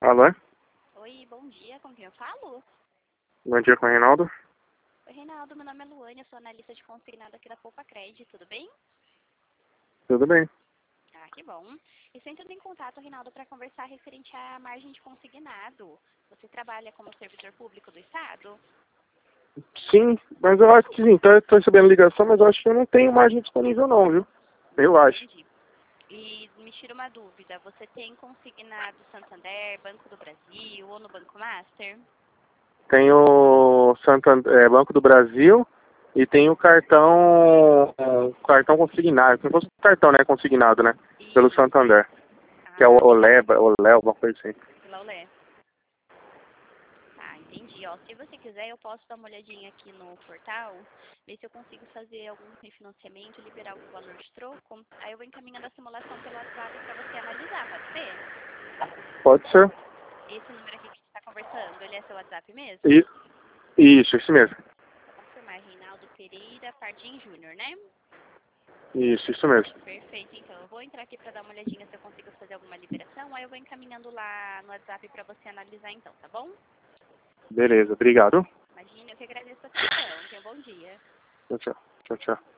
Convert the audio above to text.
Alô? Oi, bom dia, com quem eu falo? Bom dia com o Reinaldo. Oi, Reinaldo, meu nome é Luane, eu sou analista de consignado aqui da Poupa Cred, tudo bem? Tudo bem? Ah, que bom. Estou entrando em contato, Reinaldo, para conversar referente à margem de consignado. Você trabalha como servidor público do Estado? Sim, mas eu acho que sim, tô recebendo ligação, mas eu acho que eu não tenho margem disponível não, viu? Eu acho. Entendi. E me tira uma dúvida, você tem consignado Santander, Banco do Brasil ou no Banco Master? Tenho Banco do Brasil e tenho cartão consignado. Se não fosse cartão, né? Consignado, né? Pelo Isso. Santander. Que é o Ah, Olé, alguma coisa assim. pela Olé. Tá, entendi. Ó, se você quiser, eu posso dar uma olhadinha aqui no portal, ver se eu consigo fazer algum refinanciamento, liberar algum valor de troco. Aí eu vou encaminhando a simulação pelo WhatsApp para você analisar, pode ser? Pode ser. Esse número aqui que a gente está conversando, ele é seu WhatsApp mesmo? E, isso mesmo. Vou confirmar, Reinaldo Pereira Pardim Júnior, né? Isso mesmo. Perfeito, então. Eu vou entrar aqui para dar uma olhadinha se eu consigo fazer alguma liberação, aí eu vou encaminhando lá no WhatsApp para você analisar então, tá bom? Beleza, obrigado. Imagina, eu que agradeço a atenção. Tenha um bom dia. Tchau, tchau. Tchau, tchau.